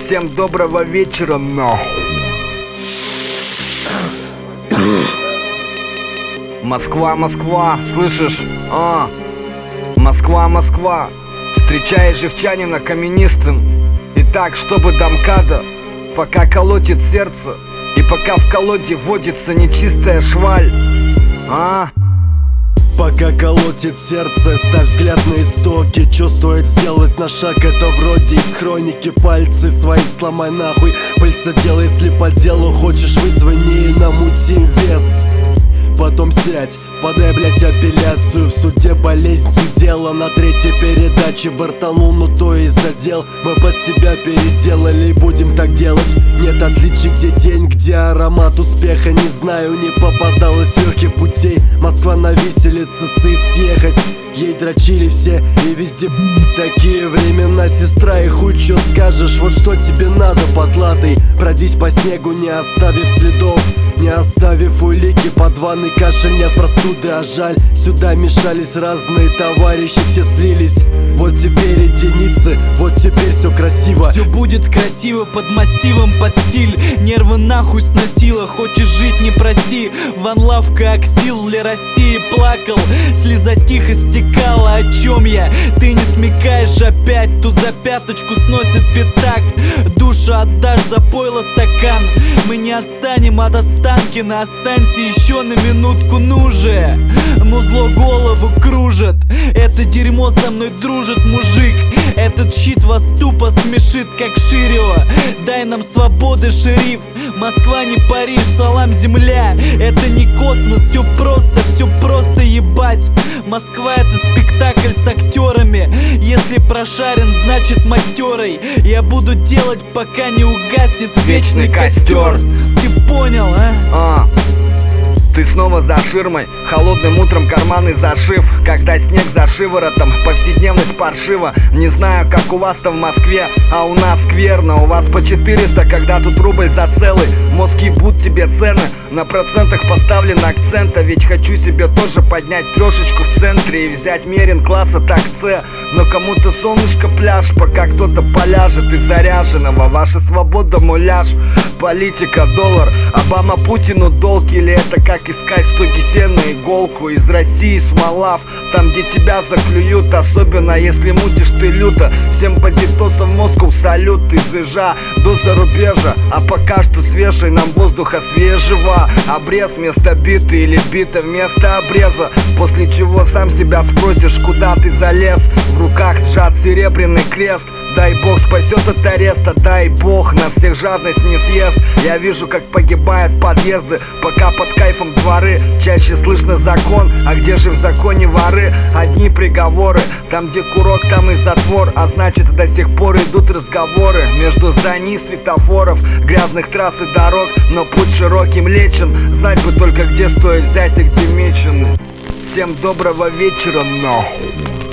Всем доброго вечера, нахуй. Москва, Москва, слышишь? Москва, Москва, встречая жевчанина каменистым. Итак, чтобы до МКАДа, пока колотит сердце, и пока в колоде водится нечистая шваль. Пока колотит сердце, ставь взгляд на истоки. Чё стоит сделать на шаг, это вроде из хроники. Пальцы свои сломай нахуй, пыльца делай, если по делу хочешь быть, звони и намути вес. Потом сядь, подай, блять, апелляцию. В суде болезнь судела. На третьей передаче бортанул, но то и задел. Мы под себя переделали и будем так делать. Нет отличий, где день, где аромат успеха. Не знаю, не попадалось легких путей. Москва на виселице, сыт съехать. Ей дрочили все и везде такие времена, сестра, и хуй чё скажешь. Вот что тебе надо, потлатый? Пройдись по снегу, не оставив следов, не оставив улики. Под ванной кашель, нет простуды, а жаль. Сюда мешались разные товарищи, все слились. Вот теперь единицы, вот теперь все красиво. Все будет красиво под массивом, под стиль. Нервы нахуй сносило, хочешь жить, не проси. Ван Лав как сил для России плакал, слеза тихо стекала. О чем я? Ты не смекаешь опять. Тут за пяточку сносит пятак. Душу отдашь за пойло стакан. Мы не отстанем от Останкина. Останься еще на минутку, ну же. Музло голову кружит. Это дерьмо со мной дружит, мужик. Этот щит вас тупо смешит, как Ширева. Дай нам свободы, шериф. Москва не Париж, салам, земля. Это не космос, все просто ебать. Москва это спектакль с актерами. Если прошарен, значит матерый. Я буду делать, пока не угаснет вечный костер. Ты понял, а? Ты снова за ширмой, холодным утром карманы зашив. Когда снег за шиворотом, повседневность паршива. Не знаю, как у вас-то в Москве, а у нас скверно. У вас по 400, когда тут рубль за целый. Мозг ебут тебе цены, на процентах поставлен акцент. А ведь хочу себе тоже поднять трешечку в центре и взять мерин класса так С. Но кому-то солнышко пляж, пока кто-то поляжет из заряженного. Ваша свобода муляж, политика доллар. Обама Путину долг, или это как искать в стоге сена иголку? Из России смолав, там где тебя заклюют. Особенно если мутишь ты люто. Всем бандитосам Москву салют. Из Ижа до зарубежа, а пока что свежий нам воздуха свежего. Обрез вместо биты или бита вместо обреза. После чего сам себя спросишь, куда ты залез. В руках сжат серебряный крест. Дай бог спасет от ареста, дай бог на всех жадность не съест. Я вижу, как погибают подъезды, пока под кайфом дворы. Чаще слышно закон, а где же в законе воры? Одни приговоры, там где курок, там и затвор. А значит до сих пор идут разговоры между зданий, светофоров, грязных трасс и дорог. Но путь широким лечен, знать бы только где стоит взять и где мечены. Всем доброго вечера, нахуй.